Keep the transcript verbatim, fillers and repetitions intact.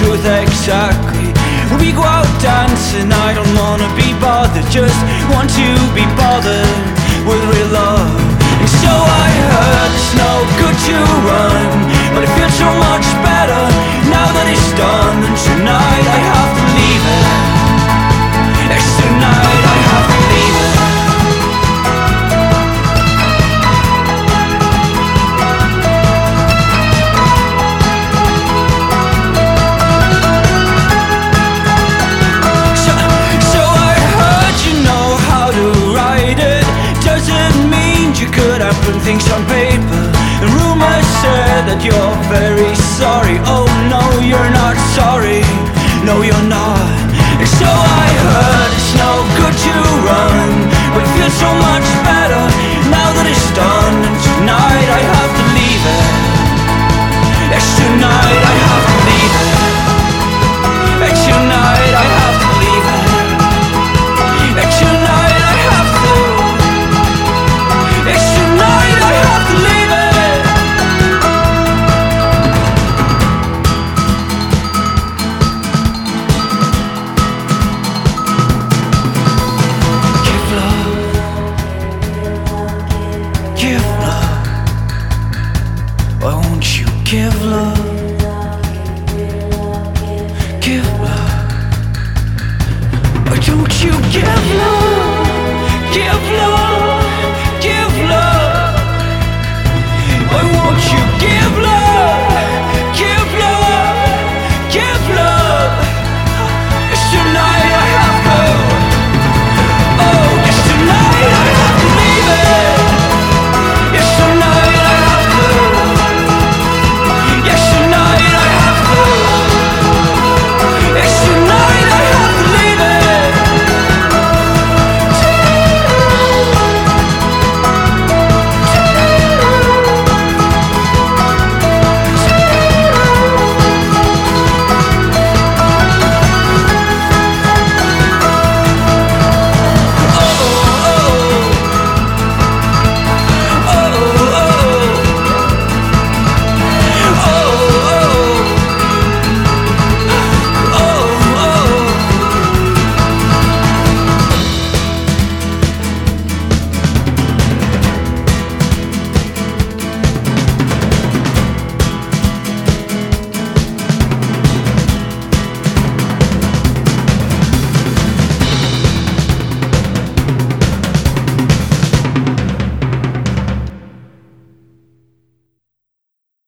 truth exactly. We go out dancing, I don't wanna be bothered, just want to be bothered with real love. And so I heard it's no good to run, but it feels so much better now that it's done. And tonight I have to leave it. Yes, tonight I have to leave it. So, so I heard you know how to write it. Does it mean you could have put things on paper? And rumors said that you're very sorry. Oh no, you're not sorry. No, you're not. And so I heard it's no good to run, but it feels so much better now that it's done. And tonight I have to leave it. Yes, tonight I have to leave it. And tonight I have to leave it. And tonight I have to. Yes, tonight I have to leave it.